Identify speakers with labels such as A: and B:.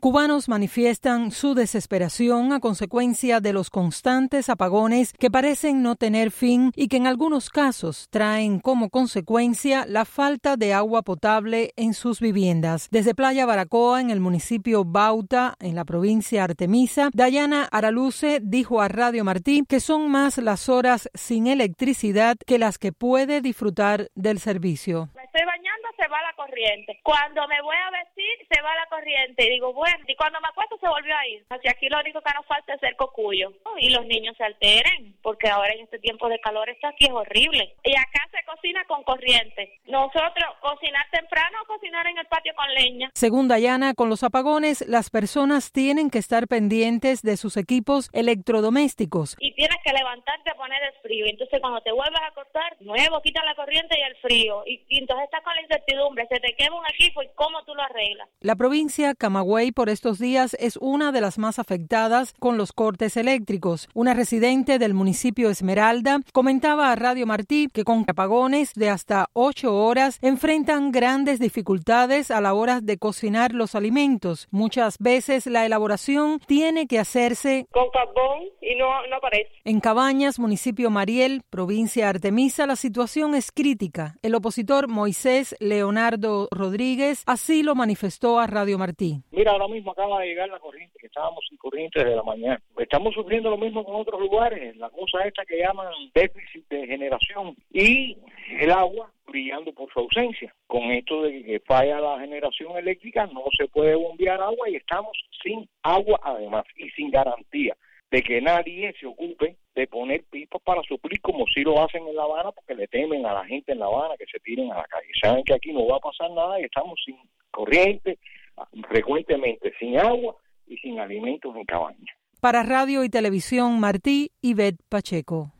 A: Cubanos manifiestan su desesperación a consecuencia de los constantes apagones que parecen no tener fin y que en algunos casos traen como consecuencia la falta de agua potable en sus viviendas. Desde Playa Baracoa, en el municipio Bauta, en la provincia Artemisa, Dayana Araluce dijo a Radio Martí que son más las horas sin electricidad que las que puede disfrutar del servicio.
B: Me estoy bañando, se va la corriente. Cuando me voy a vestir, se va la corriente. Y digo, bueno, y cuando me acuesto se volvió a ir. Así aquí lo único que nos falta es el cocuyo. Y los niños se alteren, porque ahora en este tiempo de calor esto aquí es horrible. Y acá se cocina con corriente. Nosotros, cocinar temprano o cocinar en el patio con leña.
A: Según Dayana, con los apagones, las personas tienen que estar pendientes de sus equipos electrodomésticos.
B: Y tienes que levantarte a poner el frío. Entonces, cuando te vuelvas a acostar, nuevo, quitan la corriente y el frío. Y entonces estás con la incertidumbre. Se te quema un equipo y ¿cómo tú lo arreglas?
A: La provincia Camagüey por estos días es una de las más afectadas con los cortes eléctricos. Una residente del municipio Esmeralda comentaba a Radio Martí que con apagones de hasta 8 horas enfrentan grandes dificultades a la hora de cocinar los alimentos. Muchas veces la elaboración tiene que hacerse
B: con carbón y no aparece.
A: En Cabañas, municipio Mariel, provincia Artemisa, la situación es crítica. El opositor Moisés Leonardo Rodríguez así lo manifestó a Radio Martí.
C: Mira, ahora mismo acaba de llegar la corriente, que estábamos sin corriente desde la mañana. Estamos sufriendo lo mismo con otros lugares, la cosa esta que llaman déficit de generación y el agua brillando por su ausencia. Con esto de que falla la generación eléctrica, no se puede bombear agua y estamos sin agua además y sin garantía de que nadie se ocupe de poner pipas para suplir como si lo hacen en La Habana, porque le temen a la gente en La Habana que se tiren a la calle. Saben que aquí no va a pasar nada y estamos sin corriente, frecuentemente sin agua y sin alimentos en Cabañas.
A: Para Radio y Televisión Martí, Ivette Pacheco.